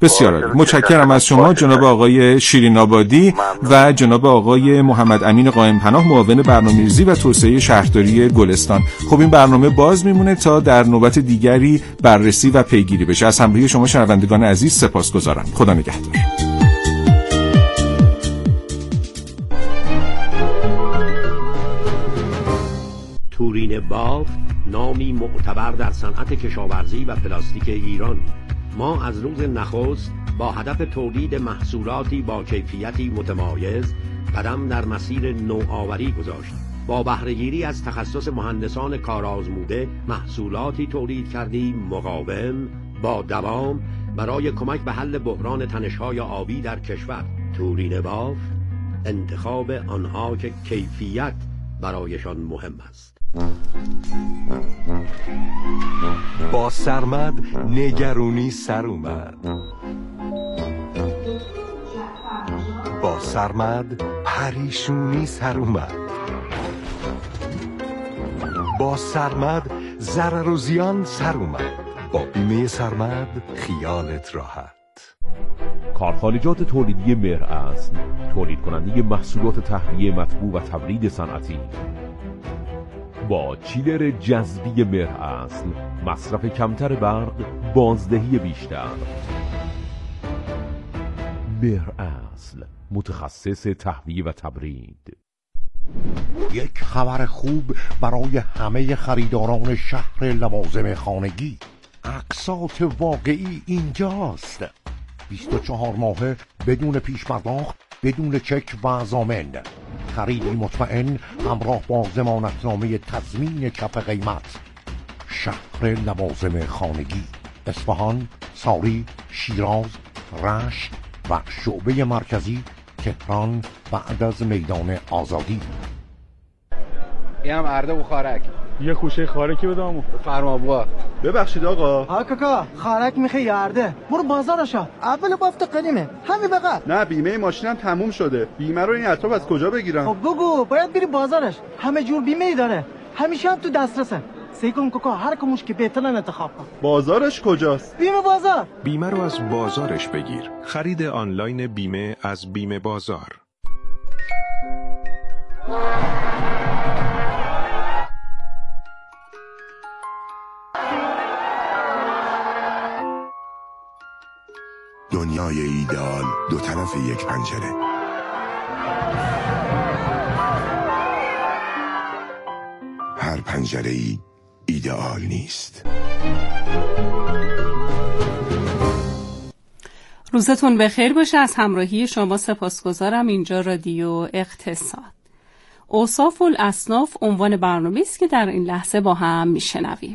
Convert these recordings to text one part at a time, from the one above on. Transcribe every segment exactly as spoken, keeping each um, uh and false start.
بسیار عالی. متشکرم از شما جناب آقای شیرین آبادی و جناب آقای محمد امین قائم پناه، معاون برنامه‌ریزی و توسعه شهرداری گلستان. خب این برنامه باز میمونه تا در نوبت دیگری بررسی و پیگیری بشه. از همراهی شما شنوندگان عزیز سپاسگزارم. خدا نگهدار. تورین بافت نامی معتبر در صنعت کشاورزی و پلاستیک ایران. ما از روز نخست با هدف تولید محصولاتی با کیفیتی متمایز قدم در مسیر نوآوری گذاشتیم. با بهره‌گیری از تخصص مهندسان کارآزموده محصولاتی تولید کردیم مقاوم، با دوام، برای کمک به حل بحران تنش‌های آبی در کشور. تورین بافت انتخاب آنها که کیفیت برایشان مهم است. با سرمد نگرونی سر اومد. با سرمد پریشونی سر اومد. با سرمد ضرر و زیان سر اومد. با بیمه سرمد خیالت راحت. کارخانجات تولیدی مهراصل، تولید کننده محصولات تهویه مطبوع و تبرید صنعتی. با چیلر جذبی مهراصل، مصرف کمتر برق، بازدهی بیشتر. مهراصل، متخصص تهویه و تبرید. یک خبر خوب برای همه خریداران شهر لوازم خانگی. اقساط واقعی اینجاست. بیست و چهار ماهه بدون پیش پرداخت، بدون چک و ضامن. خریدی مطمئن همراه با ضمانتنامه تضمین کف قیمت. شهر لوازم خانگی، اصفهان، ساری، شیراز، رشت و شعبه مرکزی تهران بعد از میدان آزادی. این هم ارده و خارک. یه خوشه خارکی بدامو. فرما بوا. ببخشید آقا. ها کاکا خارک میخوای ارده. برو بازارشا. اول بافت قدیمه. همین بقى. نه بیمه ماشینم تموم شده. بیمه رو این اطراف از کجا بگیرم؟ خب بگو باید بری بازارش. همه جور بیمه ای داره. همیشه هم تو دسترسه. سعی کن کاکا هر کموش که بهترین انتخاب کن. بازارش کجاست؟ بیمه بازار. بیمه رو از بازارش بگیر. خرید آنلاین بیمه از بیمه بازار. دنیای ایدئال دو طرف یک پنجره. هر پنجره‌ای ایدئال نیست. روزتون بخیر باشه. از همراهی شما سپاسگزارم. اینجا رادیو اقتصاد. اوصاف الاصناف عنوان برنامه است که در این لحظه با هم میشنویم.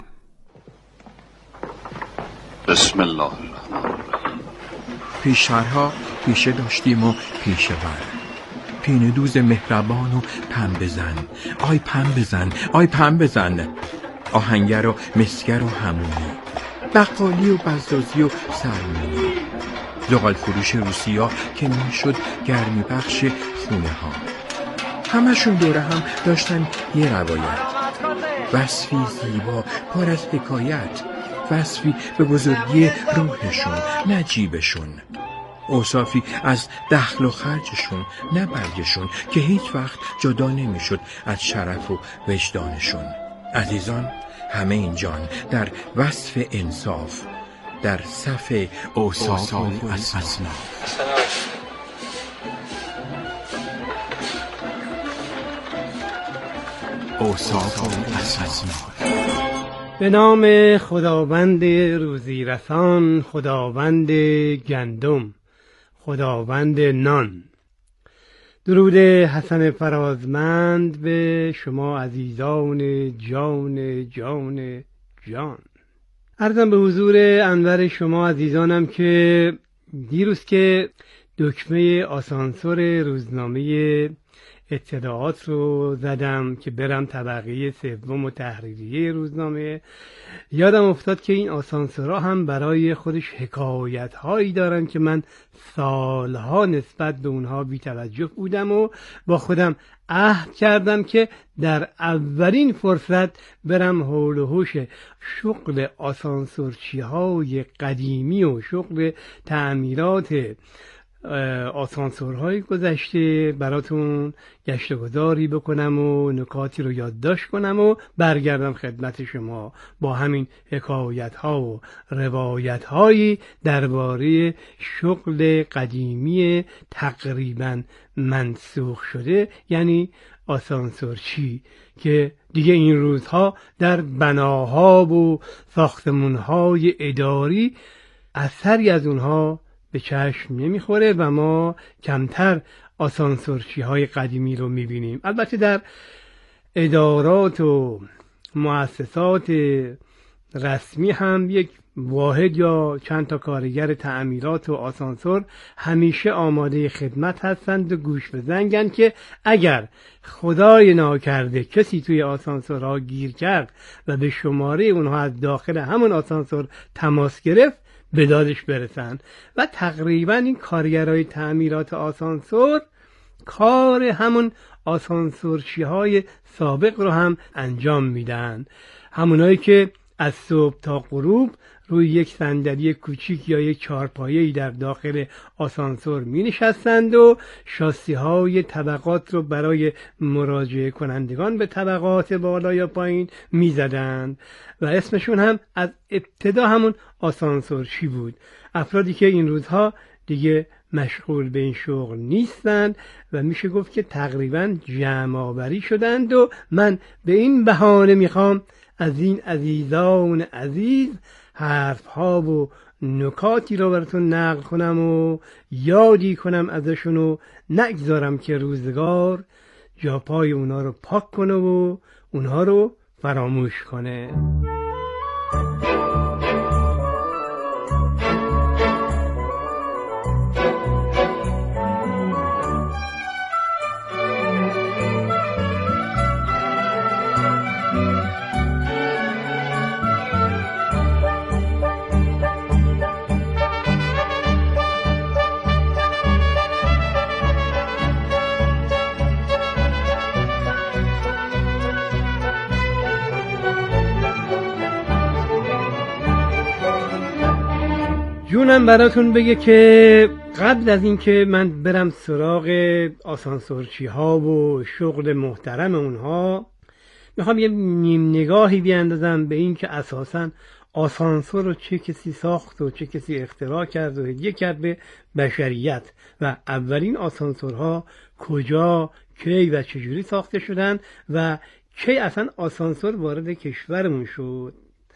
بسم الله الرحمن الرحیم. پیشترها پیشه داشتیم و پیشه ور، پینه دوز مهربان و پن بزن، آی پن بزن، آی پن بزن، آهنگر و مسگر و همونی، بقالی و بزازی و سرمونی، زغال فروش روسیا که میشد گرمی بخش خونه ها. همشون دوره هم داشتن یه روایت، وصفی زیبا پر از حکایت، وصفی به بزرگی روحشون نه جیبشون، اوصافی از دخل و خرجشون نه برگشون که هیچ وقت جدا نمیشد از شرف و وجدانشون. عزیزان همه اینجان در وصف انصاف، در صف اوصاف الاصناف. اوصاف الاصناف. به نام خداوند روزی رسان، خداوند گندم، خداوند نان. درود حسن فرازمند به شما عزیزان جان جان جان. عرضم به حضور انور شما عزیزانم که دیروز که دکمه آسانسور روزنامه اطلاعات رو زدم که برم طبقه سوم و تحریریه روزنامه. یادم افتاد که این آسانسورها هم برای خودش حکایت هایی دارن که من سالها نسبت به اونها بی توجه بودم و با خودم عهد کردم که در اولین فرصت برم حول و حوش شغل آسانسورچی های قدیمی و شغل تعمیرات آسانسورهای گذشته براتون گشت و گذاری بکنم و نکاتی رو یادداشت کنم و برگردم خدمت شما با همین حکایت ها و روایت هایی درباره شغل قدیمی تقریبا منسوخ شده، یعنی آسانسورچی، که دیگه این روزها در بناها و ساختمانهای اداری اثری از اونها به چشم نمیخوره و ما کمتر آسانسورچی های قدیمی رو میبینیم. البته در ادارات و مؤسسات رسمی هم یک واحد یا چند تا کارگر تعمیرات و آسانسور همیشه آماده خدمت هستند و گوش به زنگن که اگر خدای ناکرده کسی توی آسانسورها گیر کرد و به شماره اونها از داخل همون آسانسور تماس گرفت به دادش برسن. و تقریبا این کارگرای تعمیرات آسانسور کار همون آسانسورچی های سابق رو هم انجام میدن، همونایی که از صبح تا غروب روی یک صندلی کوچیک یا یک چهارپایه‌ای در داخل آسانسور می نشستند و شاسی های طبقات رو برای مراجعه کنندگان به طبقات بالا یا پایین می زدند و اسمشون هم از ابتدا همون آسانسورچی بود. افرادی که این روزها دیگه مشغول به این شغل نیستند و میشه گفت که تقریبا جمع آوری شدند و من به این بهانه میخوام از این عزیزان عزیز حرف ها و نکاتی رو براتون نقل کنم و یادی کنم ازشون و نگذارم که روزگار جا پای اونا رو پاک کنه و اونها رو فراموش کنه. جونم براتون بگه که قبل از این که من برم سراغ آسانسورچی ها و شغل محترم اونها، میخوام یه نیم نگاهی بیاندازم به این که اساساً آسانسور رو چه کسی ساخت و چه کسی اختراع کرد و هدیه کرد به بشریت و اولین آسانسورها کجا، کی و چجوری ساخته شدن و کی اصلا آسانسور وارد کشورمون شد.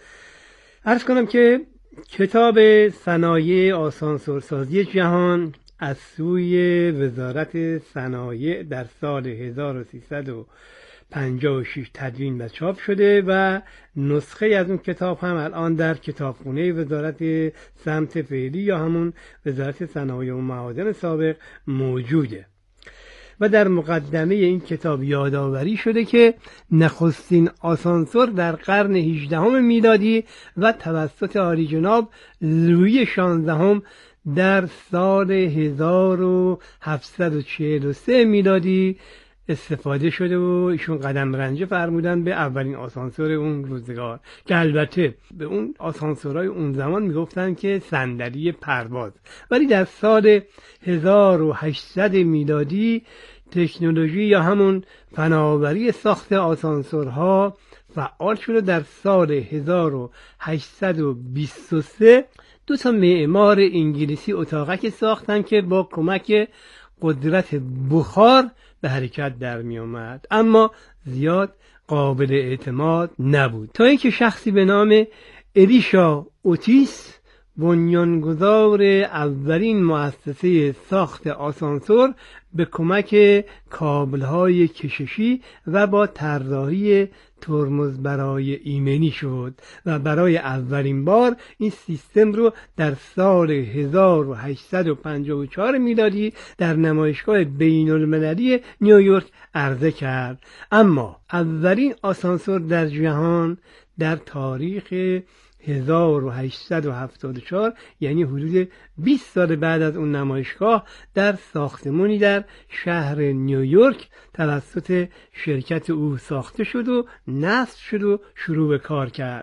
عرض کنم که کتاب صنایع آسانسورسازی جهان از سوی وزارت صنایع در سال هزار و سیصد و پنجاه و شش تدوین و چاپ شده و نسخه از اون کتاب هم الان در کتابخونه وزارت سمت فعلی یا همون وزارت صنایع و معادن سابق موجوده و در مقدمه این کتاب یادآوری شده که نخستین آسانسور در قرن هجدهم میلادی و توسط عالی جناب لویی شانزدهم در سال هزار و هفتصد و چهل و سه میلادی استفاده شده و ایشون قدم رنجه فرمودن به اولین آسانسور اون روزگار که البته به اون آسانسورهای اون زمان میگفتن که صندلی پرواز، ولی در سال هزار و هشتصد میلادی تکنولوژی یا همون فناوری ساخت آسانسورها فعال شده. در سال هزار و هشتصد و بیست و سه دو تا معمار انگلیسی اتاقک ساختن که با کمک قدرت بخار به حرکت در می آمد، اما زیاد قابل اعتماد نبود تا اینکه شخصی به نام الیشا اوتیس بنیانگذار اولین مؤسسه ساخت آسانسور به کمک کابل‌های کششی و با طراحی ترمز برای ایمنی شد و برای اولین بار این سیستم رو در سال هزار و هشتصد و پنجاه و چهار میلادی در نمایشگاه بین المللی نیویورک عرضه کرد. اما اولین آسانسور در جهان در تاریخ هزار و هشتصد و هفتاد و چهار، یعنی حدود بیست سال بعد از اون نمایشگاه، در ساختمانی در شهر نیویورک توسط شرکت او ساخته شد و نصب شد و شروع به کار کرد.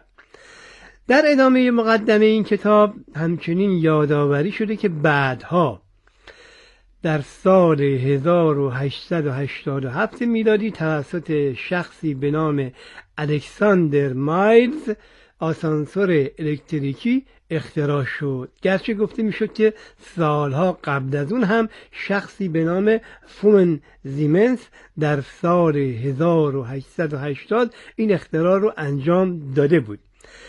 در ادامه مقدمه این کتاب همچنین یادآوری شده که بعدها در سال هزار و هشتصد و هشتاد و هفت میلادی توسط شخصی به نام الکساندر مایلز آسانسور الکتریکی اختراع شد، گرچه گفته میشد که سالها قبل از اون هم شخصی به نام فون زیمنس در سال هزار و هشتصد و هشتاد این اختراع رو انجام داده بود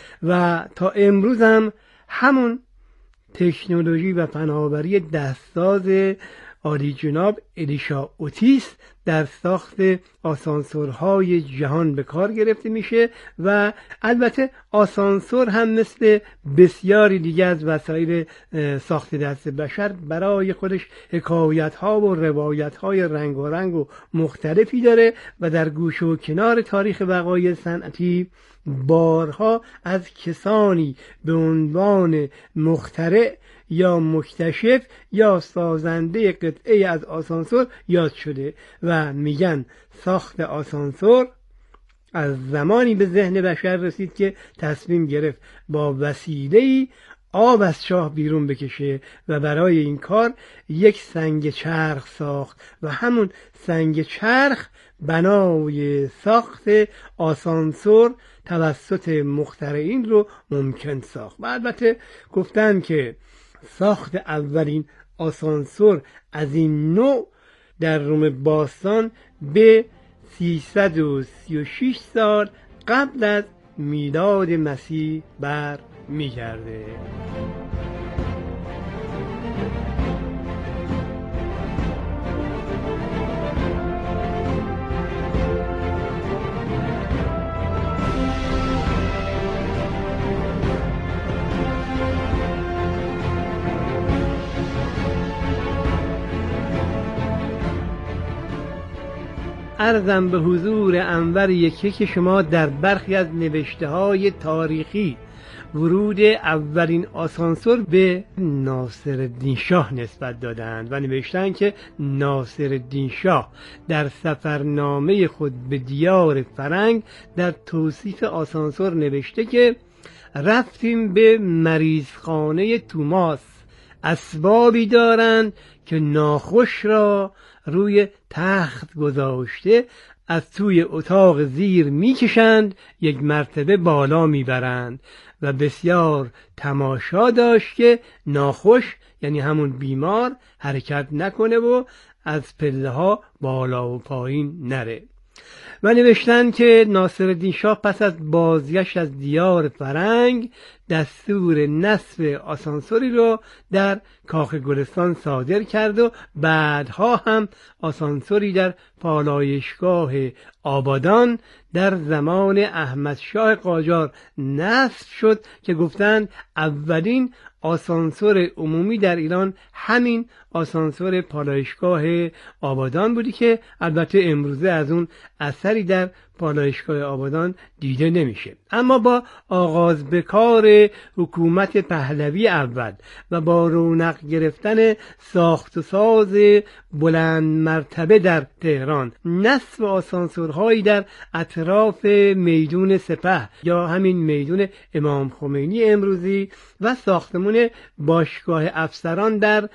و تا امروز هم همون تکنولوژی و فناوری دستساز عالی جناب الیشا اوتیس در ساخت آسانسورهای جهان به کار گرفته میشه و البته آسانسور هم مثل بسیاری دیگه از وسایل ساخت دست بشر برای خودش حکایت‌ها و روایت‌های رنگ و رنگ و مختلفی داره و در گوشه و کنار تاریخ وقایع صنعتی بارها از کسانی به عنوان مخترع یا مکتشف یا سازنده قطعه از آسانسور یاد شده و میگن ساخت آسانسور از زمانی به ذهن بشر رسید که تصمیم گرفت با وسیله‌ای آب از چاه بیرون بکشه و برای این کار یک سنگ چرخ ساخت و همون سنگ چرخ بنای ساخت آسانسور توسط مخترعین رو ممکن ساخت. و البته گفتن که ساخت اولین آسانسور از این نوع در روم باستان به سیصد و سی و شش سال قبل از میلاد مسیح بر میگرده. عرضم به حضور انور یکی که شما در برخی از نوشته های تاریخی ورود اولین آسانسور به ناصرالدین شاه نسبت دادند و نوشتند که ناصرالدین شاه در سفرنامه خود به دیار فرنگ در توصیف آسانسور نوشته که رفتیم به مریضخانه توماس، اسبابی دارند که ناخوش را روی تخت گذاشته از توی اتاق زیر میکشند، یک مرتبه بالا میبرند و بسیار تماشا داشت که ناخوش یعنی همون بیمار حرکت نکنه و از پله ها بالا و پایین نره. و نوشتن که ناصرالدین شاه پس از بازگشت از دیار فرنگ دستور نصب آسانسوری رو در کاخ گلستان صادر کرد و بعدها هم آسانسوری در پالایشگاه آبادان در زمان احمد شاه قاجار نصب شد که گفتند اولین آسانسور عمومی در ایران همین آسانسور پالایشگاه آبادان بودی که البته امروزه از اون اثری در پالایشگاه آبادان دیده نمیشه. اما با آغاز به کار حکومت پهلوی اول و با رونق گرفتن ساخت و ساز بلند مرتبه در تهران، نصب آسانسورهایی در اطراف میدون سپه یا همین میدون امام خمینی امروزی و ساختمان باشگاه افسران در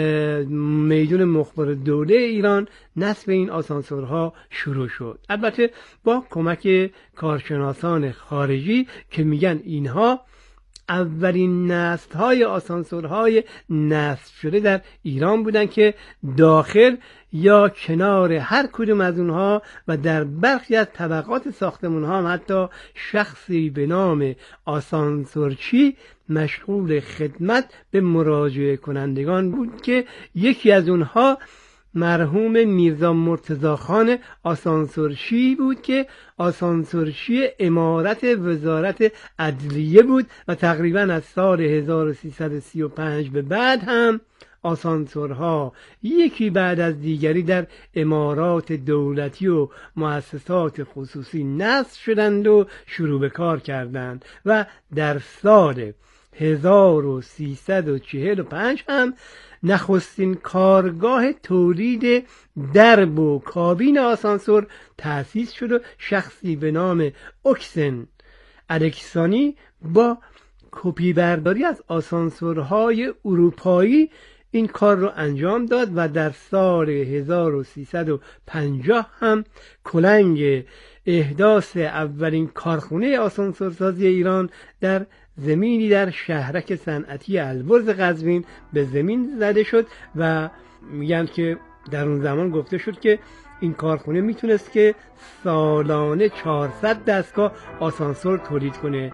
میدون مخبر دوله ایران، نصب این آسانسورها شروع شد. البته با کمک کارشناسان خارجی که میگن اینها اولین نسل‌های آسانسورهای نصب شده در ایران بودن که داخل یا کنار هر کدوم از اونها و در برخی از طبقات ساختمان‌ها هم حتی شخصی به نام آسانسورچی مشغول خدمت به مراجعه کنندگان بود که یکی از اونها مرحوم میرزا مرتضی خان آسانسورچی بود که آسانسورچی امارت وزارت عدلیه بود و تقریبا از سال هزار و سیصد و سی و پنج به بعد هم آسانسورها یکی بعد از دیگری در امارات دولتی و مؤسسات خصوصی نصب شدند و شروع به کار کردند و در سال هزار و سیصد و چهل و پنج هم نخستین کارگاه تولید درب و کابین آسانسور تأسیس شد و شخصی به نام اوکسن الکسانی با کپی برداری از آسانسورهای اروپایی این کار رو انجام داد و در سال هزار و سیصد و پنجاه هم کلنگ احداث اولین کارخونه آسانسورسازی ایران در زمینی در شهرک صنعتی البرز قزوین به زمین زده شد و میگن که در اون زمان گفته شد که این کارخونه میتونست که سالانه چهارصد دستگاه آسانسور تولید کنه.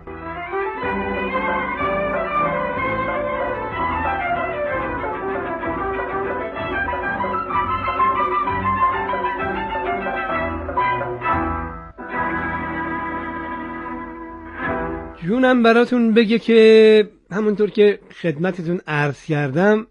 جونم براتون بگه که همونطور که خدمتتون عرض کردم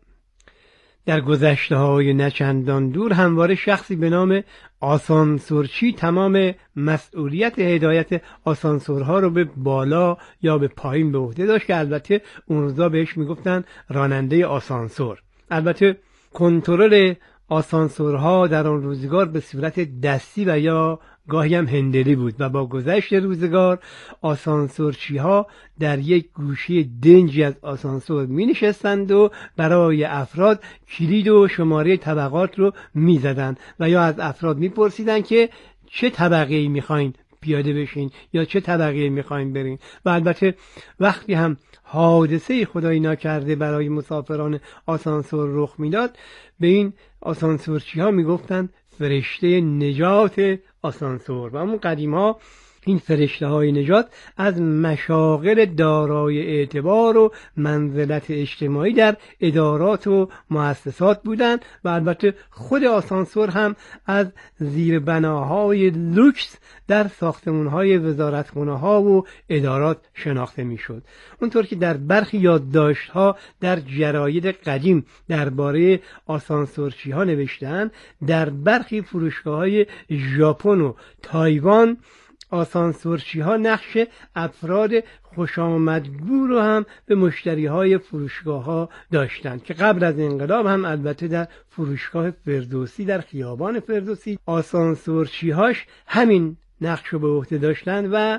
در گذشته های نچندان دور همواره شخصی به نام آسانسورچی تمام مسئولیت هدایت آسانسورها رو به بالا یا به پایین به عهده داشت که البته اون روزا بهش میگفتن راننده آسانسور. البته کنترل آسانسورها در آن روزگار به صورت دستی و یا گاهی هم هندلی بود و با گذشت روزگار آسانسورچی ها در یک گوشه دنجی از آسانسور می نشستند و برای افراد کلید و شماره طبقات رو می زدند و یا از افراد می پرسیدند که چه طبقه‌ای می خواین پیاده بشین یا چه طبقه‌ای می خواین برین. و البته وقتی هم حادثه خدای ناکرده برای مسافران آسانسور رخ میداد به این آسانسورچی ها می گفتند فرشته نجات آسانسور. و همون قدیم ها این فرشته های نجات از مشاغل دارای اعتبار و منزلت اجتماعی در ادارات و مؤسسات بودند و البته خود آسانسور هم از زیر بناهای لوکس در ساختمان های وزارتخانه ها و ادارات شناخته می شد. اونطور که در برخی یادداشت ها در جراید قدیم درباره آسانسورچی ها نوشتن، در برخی فروشگاه های ژاپن و تایوان آسانسورچی ها نقش افراد خوشامدگو رو هم به مشتری های فروشگاه ها داشتند که قبل از انقلاب هم البته در فروشگاه فردوسی در خیابان فردوسی آسانسورچی هاش همین نقش رو به عهده داشتند و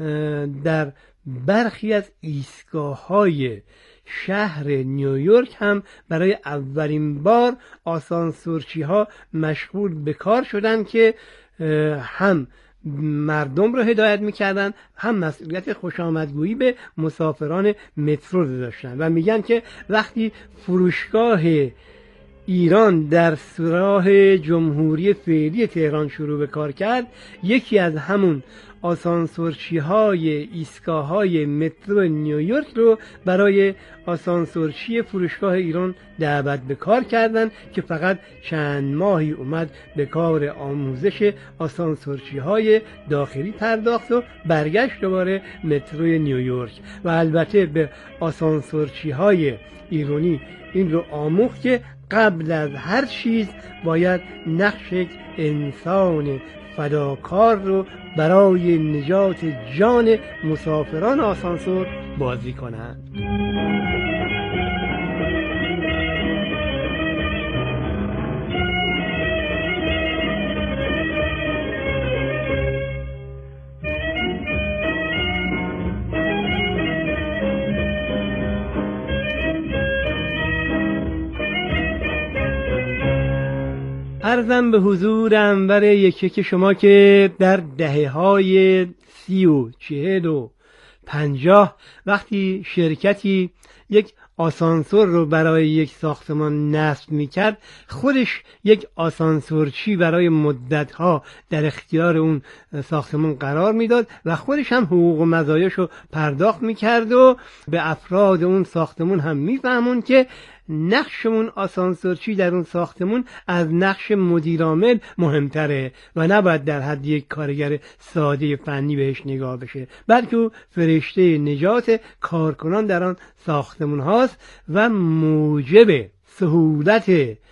در برخی از ایستگاه های شهر نیویورک هم برای اولین بار آسانسورچی ها مشغول به کار شدند که هم مردم رو هدایت میکردن هم مسئولیت خوشامدگویی به مسافران مترو داشتن. و میگن که وقتی فروشگاه ایران در سراح جمهوری فعلی تهران شروع به کار کرد، یکی از همون آسانسورچی های ایستگاه های مترو نیویورک رو برای آسانسورچی فروشگاه ایران دعوت به کار کردن که فقط چند ماهی اومد به کار آموزش آسانسورچی های داخلی پرداخت و برگشت دوباره مترو نیویورک و البته به آسانسورچی های ایرانی این رو آموخت که قبل از هر چیز باید نقش یک انسان فداکار رو برای نجات جان مسافران آسانسور بازی کنند. عرضم به حضور انور یکی که شما که در دهه های سی و چهل و پنجاه وقتی شرکتی یک آسانسور رو برای یک ساختمان نصب میکرد، خودش یک آسانسورچی برای مدتها در اختیار اون ساختمان قرار میداد و خودش هم حقوق و مزایاش رو پرداخت میکرد و به افراد اون ساختمان هم میفهمون که نقشمون آسانسورچی در اون ساختمون از نقش مدیرعامل مهمتره و نباید در حد یک کارگر ساده فنی بهش نگاه بشه، بلکه او فرشته نجات کارکنان در آن ساختمون هاست و موجب سهولت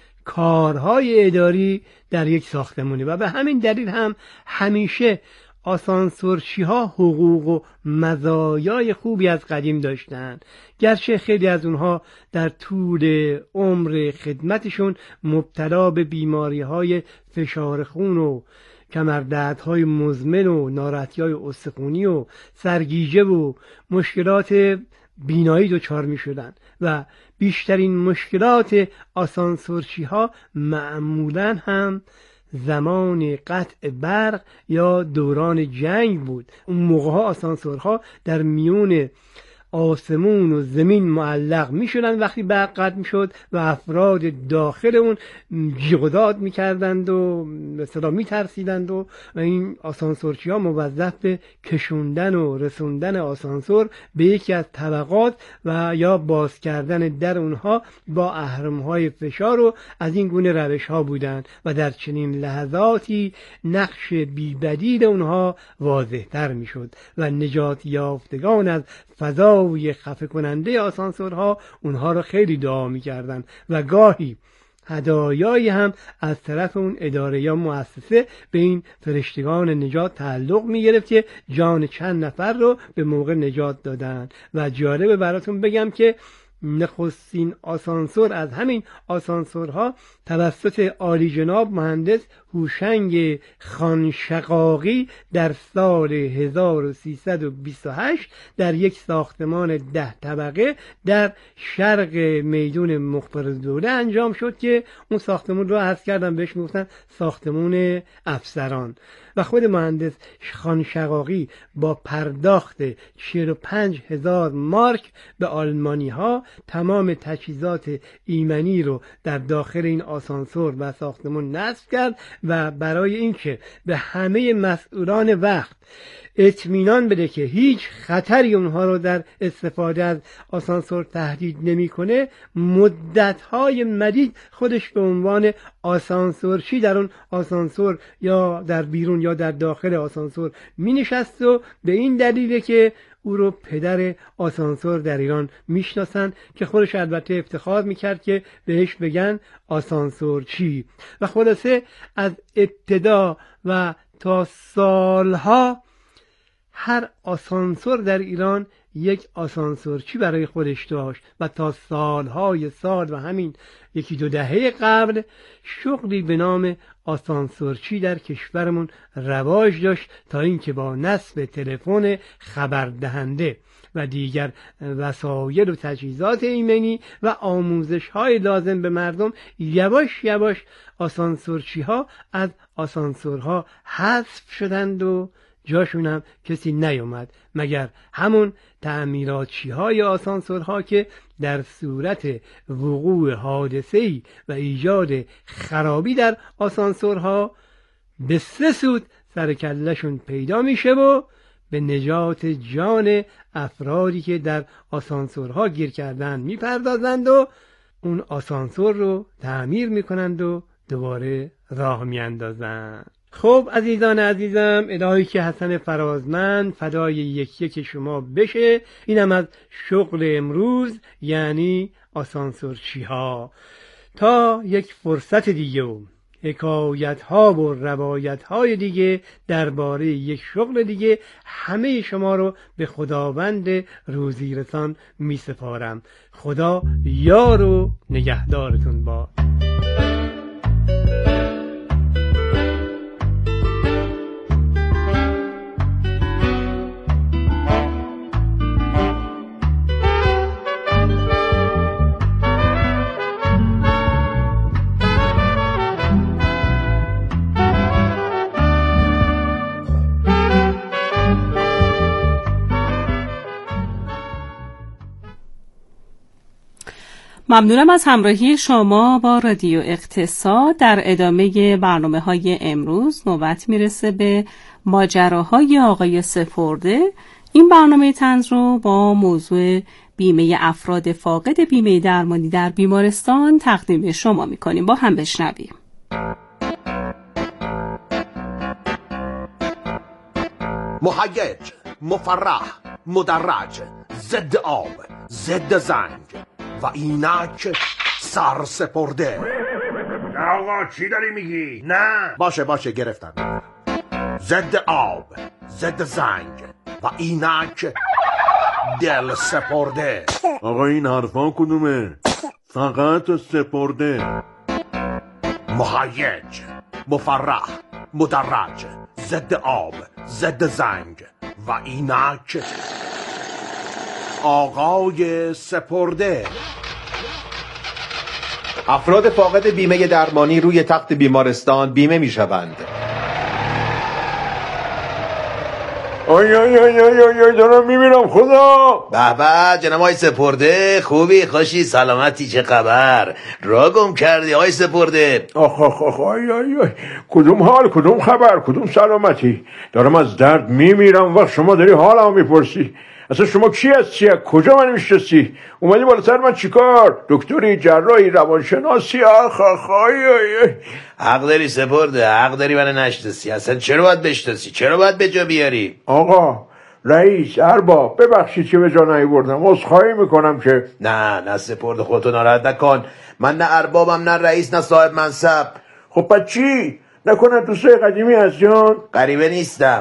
کارهای اداری در یک ساختمونه و به همین دلیل هم همیشه آسانسورچی ها حقوق و مزایای خوبی از قدیم داشتن، گرچه خیلی از اونها در طول عمر خدمتشون مبتلا به بیماری های فشار خون و کمردردهای مزمن و ناراحتی های استخوانی و سرگیجه و مشکلات بینایی دچار می شدن و بیشترین مشکلات آسانسورچی ها معمولا هم زمان قطع برق یا دوران جنگ بود. اون موقع ها آسانسورها در میون آسمون و زمین معلق می شدن وقتی برق قطع می شد و افراد داخل اون جیغ و داد می کردند و مثلا می ترسیدند و, و این آسانسورچی ها موظف به کشوندن و رسوندن آسانسور به یکی از طبقات و یا باز کردن در اونها با اهرم های فشار و از این گونه روش ها بودند و در چنین لحظاتی نقش بی‌بدیل اونها واضح تر می شد و نجات یافتگان از فضا و خفه کننده آسانسورها اونها را خیلی دعا می‌کردن و گاهی هدایایی هم از طرف اون اداره یا مؤسسه به این فرشتگان نجات تعلق می‌گرفت که جان چند نفر رو به موقع نجات دادن. و جالبه براتون بگم که نخستین آسانسور از همین آسانسورها توسط عالی جناب مهندس هوشنگ خانشقاقی در سال هزار و سیصد و بیست و هشت در یک ساختمان ده طبقه در شرق میدون مخبرالدوله انجام شد که اون ساختمان رو عرض کردم بهش میگفتن ساختمان افسران و خود مهندس خانشقاقی با پرداخت چهل و پنج هزار مارک به آلمانی ها تمام تجهیزات ایمنی رو در داخل این آسانسور و ساختمان نصب کرد و برای اینکه به همه مسئولان وقت اطمینان بده که هیچ خطری اونها رو در استفاده از آسانسور تهدید نمیکنه، مدت‌های مدید خودش به عنوان آسانسورچی در اون آسانسور یا در بیرون یا در داخل آسانسور مینشست و به این دلیله که او رو پدر آسانسور در ایران میشناسن که خودش البته افتخار میکرد که بهش بگن آسانسورچی. و خلاصه از ابتدا و تا سالها هر آسانسور در ایران یک آسانسورچی برای خودش داشت و تا سالهای سال و همین یکی دو دهه قبل شغلی به نام آسانسورچی در کشورمون رواج داشت تا اینکه با نصب تلفن خبردهنده و دیگر وسایل و تجهیزات ایمنی و آموزش های لازم به مردم یواش یواش آسانسورچی ها از آسانسورها حذف شدند و جاشون هم کسی نیومد مگر همون تعمیراتچی های آسانسورها که در صورت وقوع حادثه‌ای و ایجاد خرابی در آسانسورها به سه سود سر کله‌شون پیدا میشه و به نجات جان افرادی که در آسانسورها گیر کردن میپردازند و اون آسانسور رو تعمیر میکنند و دوباره راه میاندازند. خب عزیزان عزیزم، الهی که حسن فرازمند فدای یکی که شما بشه. اینم از شغل امروز یعنی آسانسورچی ها. تا یک فرصت دیگه و حکایت ها و روایت های دیگه درباره یک شغل دیگه همه شما رو به خداوند روزی رسان می سپارم. خدا یار و نگهدارتون باد. ممنونم از همراهی شما با رادیو اقتصاد. در ادامه برنامه های امروز نوبت میرسه به ماجراهای آقای سپرده. این برنامه طنز رو با موضوع بیمه افراد فاقد بیمه درمانی در بیمارستان تقدیم شما می‌کنیم. با هم بشنویم. مهیج، مفرح، مدرج، ضد آب، ضد زنگ و اینک سرسپرده. نه آقا چی داری میگی؟ نه باشه باشه گرفتم. ضد آب، ضد زنگ و اینک دل سپرده. آقا این حرفا کدومه؟ فقط سپرده. مهیج، مفرح، مدرج، ضد آب، ضد زنگ و اینک آقای سپرده. افراد فاقد بیمه درمانی روی تخت بیمارستان بیمه می شوند. آی آی آی آی آی آی دارم میمیرم خدا. به به جناب آقای سپرده، خوبی؟ خوشی؟ سلامتی؟ چه خبر؟ را گم کردی آقای سپرده؟ آخ آخ آخ آی آی آی کدوم حال، کدوم خبر، کدوم سلامتی؟ دارم از درد میمیرم و شما داری حالمو میپرسی. اصلا شما کی هستی؟ کجا من میشناسی؟ اومدی بالاتر من چیکار؟ دکتری، جراحی، روانشناسی؟ آخ آخ آی آی حق داری سپرده، حق داری من نشناسی. اصلا چرا باید بشناسی؟ چرا باید به جا بیاری؟ آقا رئیس، ارباب، ببخشید که به جا نیاوردم، عذرخواهی میکنم که. نه نه سپرده، خودتو ناراحت نکن. من نه اربابم، نه رئیس، نه صاحب منصب. خب پس چی؟ نکنه دوستای قدیمی هست جان؟ غریبه نیستم.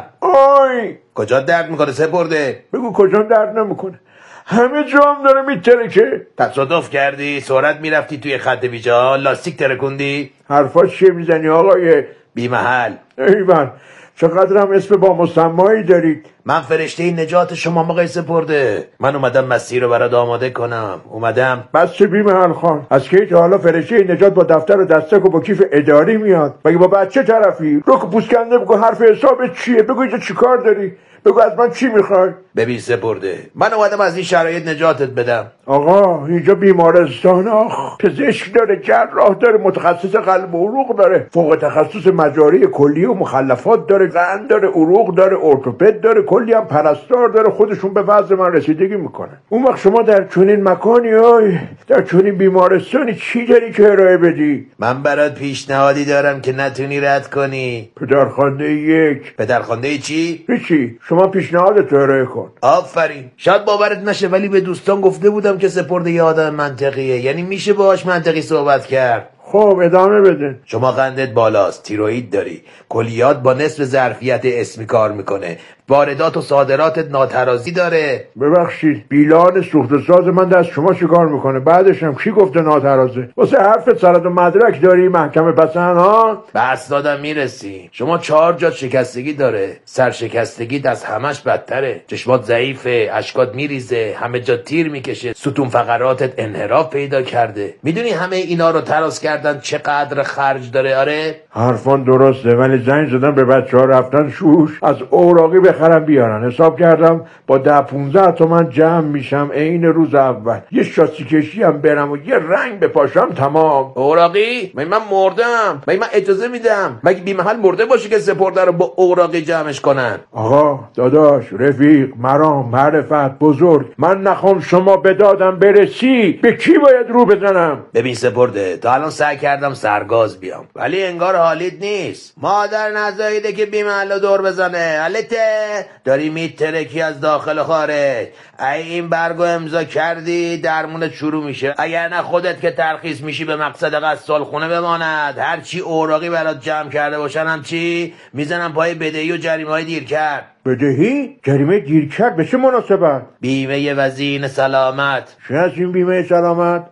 آی کجا درد میکنه سپرده؟ بگو کجا درد نمیکنه. همه جام داره میترکه. تصادف کردی؟ سرعت میرفتی توی خط ویژه؟ لاستیک ترکوندی؟ حرفا چیه میزنی آقای بی‌محل؟ ایول چقدر هم اسم با مسمایی دارید. من فرشته نجات شما آقای سپرده. من اومدم مسیر رو برات آماده کنم. اومدم. بس چه بی‌محل خان، از کی تا حالا فرشته نجات با دفتر و دستک و با کیف اداری میاد؟ مگه با بچه طرفی؟ رو که پوسکنده بگو حرف حساب چیه؟ بگو اینجا چیکار داری؟ بگو از من چی میخوای؟ ببین سپرده، من اومدم از این شرایط نجاتت بدم. آقا اینجا بیمارستان، آخ پزشک داره، جراح داره، متخصص قلب و عروق داره، فوق تخصص مجاری کلی و مخلفات داره، قند داره، عروق داره، ارتوپد داره، کلی هم پرستار داره. خودشون به وضع من رسیدگی میکنن. اون وقت شما در چنین مکانی، آی در چنین بیمارستانی چی داری که ارائه بدی؟ من برات پیشنهادی دارم که نتونی رد کنی. پدرخوانده یک. پدرخوانده چی؟ هیچی، شما پیشنهادت ارائه کن. آفرین. شاید باورت نشه ولی به دوستان گفته بودم که سپرده یه آدم منطقیه، یعنی میشه باهاش منطقی صحبت کرد. خب ادامه بده. شما قندت بالاست، تیروئید داری، کلیات با نصف ظرفیت اسمی کار میکنه، واردات و صادراتت ناترازی داره. ببخشید بیلان سوخت ساز من دست شما چیکار میکنه؟ بعدش هم کی گفته ناترازه؟ واسه حرفت سند و مدرک داری؟ محکمه پسند ها؟ به اسنادم میرسی. شما چهار جا شکستگی داره، سرشکستگی از همش بدتره، چشمات ضعیفه، اشکات میریزه، همه جا تیر میکشه، ستون فقراتت انحراف پیدا کرده. میدونی همه اینا رو تراز کردن چقدر خرج داره؟ آره حرفان درسته، ولی زنگ زدم به بچه ها رفتن شوش از اوراقی بخرم بیارن. حساب کردم با ده پونزده تومن جمع میشم عین روز اول. یه شاسی کشی هم برم و یه رنگ بپاشم تمام. اوراقی؟ مگه من مردم؟ مگه من اجازه میدم؟ مگه بی محل مرده باشه که سپرده رو با اوراقی جمعش کنن؟ آقا داداش رفیق مرام معرفت بزرگ، من نخوام شما به دادم برسی به کی باید رو بزنم؟ ببین سپرده، تا الان سعی کردم سرگاز بیام ولی انگار حالیت نیست. مادر نزاییده که بی محل دور بزنه. حالته داری میترکی از داخل خارج. ای این برگو امضا کردی درمونت شروع میشه، اگر نه خودت که ترخیص میشی به مقصد غسال خونه بماند. هرچی اوراقی برات جمع کرده باشن هم چی میزنم پای بدهی و جریمه های دیر کرد. بدهی؟ جریمه دیر کرد به چه مناسبت؟ بیمه وزین سلامت. چه هست این بیمه سلامت؟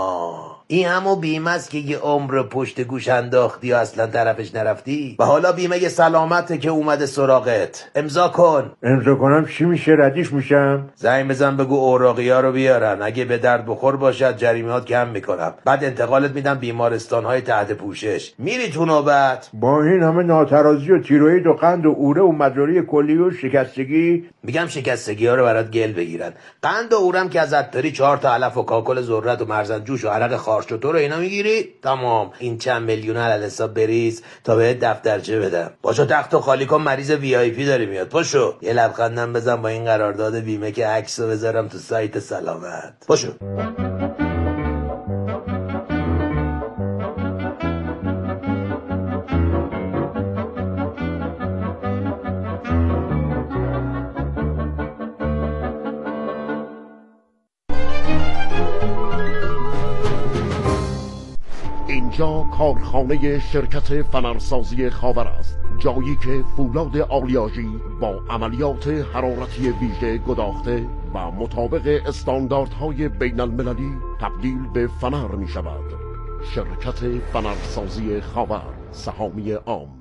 آه این همون بیمه است که یه عمر پشت گوش انداختی و اصلا طرفش نرفتی و حالا بیمه سلامته که اومده سراغت. امضا کن. امضا کنم چی میشه؟ ردیف میشم؟ زنگ بزن بگو اوراقی ها رو بیارن، اگه به درد بخور باشد جریمهات کم میکنم، بعد انتقالت میدم بیمارستان های تحت پوشش. میری تو نوبت. با این همه ناترازی و تیروئید و قند و اوره و مجاری کلی و شکستگی؟ میگم شکستگی ها رو برات گل بگیرن. قند و اورم که از عطاری چهار تا علف و کاکل ذرت و مرزنجوش و عرق خار مارشوتو رو اینا میگیری؟ تمام. این چند میلیون علل حساب بریز تا بهت دفترچه بدم. پاشو تختو خالی کن، مریض وی آی پی داری میاد. پاشو یه لبخندم بزن با این قرارداد بیمه که عکسو بذارم تو سایت سلامت. پاشو. اینجا کارخانه شرکت فنرسازی خاور است، جایی که فولاد آلیاژی با عملیات حرارتی ویژه گداخته و مطابق استانداردهای بین المللی تبدیل به فنر می شود. شرکت فنرسازی خاور، سهامی عام.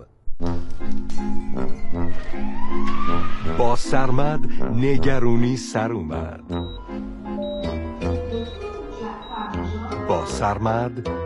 با سرمد نگرونی سر اومد. با سرمد